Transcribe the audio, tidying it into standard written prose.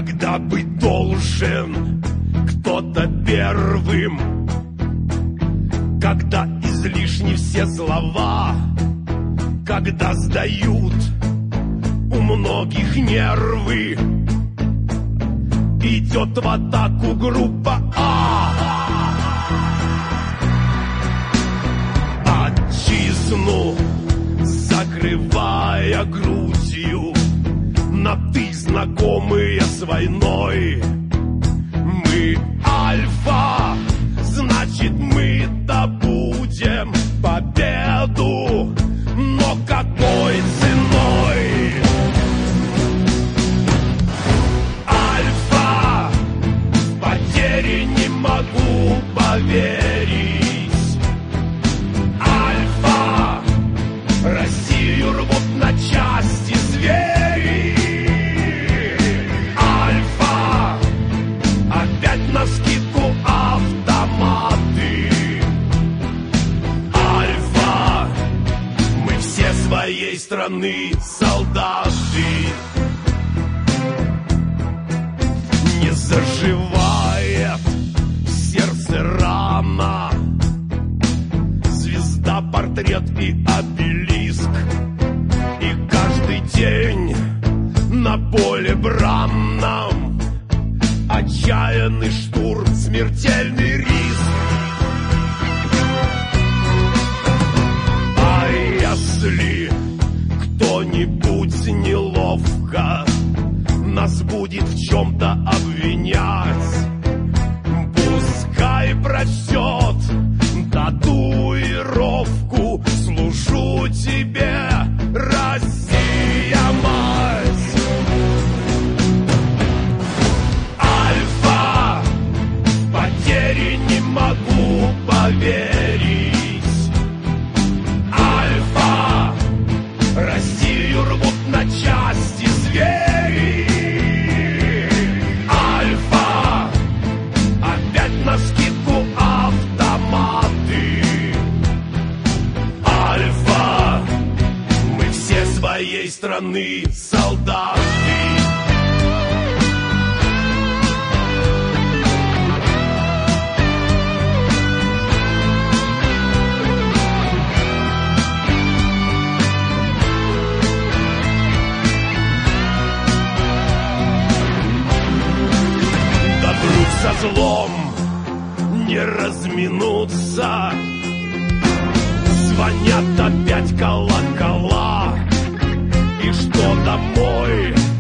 когда быть должен кто-то первым, когда излишни все слова, когда сдают у многих нервы. Идет в атаку группа А, отчизну закрывая грудью, на «ты» знакомые с войной. Мы альфа, значит мы добудем победу, но какой ценой? Альфа, в потери не могу поверить. Альфа, Россию рвут на части звери. Альфа, опять навскидку автоматы. Альфа, мы все своей страны солдаты. Не заживает в сердце рана, звезда, портрет и обелиск. И каждый день на поле бранном отчаянный штурм, смертельный риск. А если кто-нибудь неловко нас будет в чем-то обвинять, пускай прочтет татуировку: служу тебе, Россия, мать. Альфа, в потери не могу поверить. Альфа, Россию рвут на части звери. Альфа, опять навскидку автоматы. Альфа, мы все своей страны солдаты. Добру со злом не разминуться, звонят опять колокола. И что домой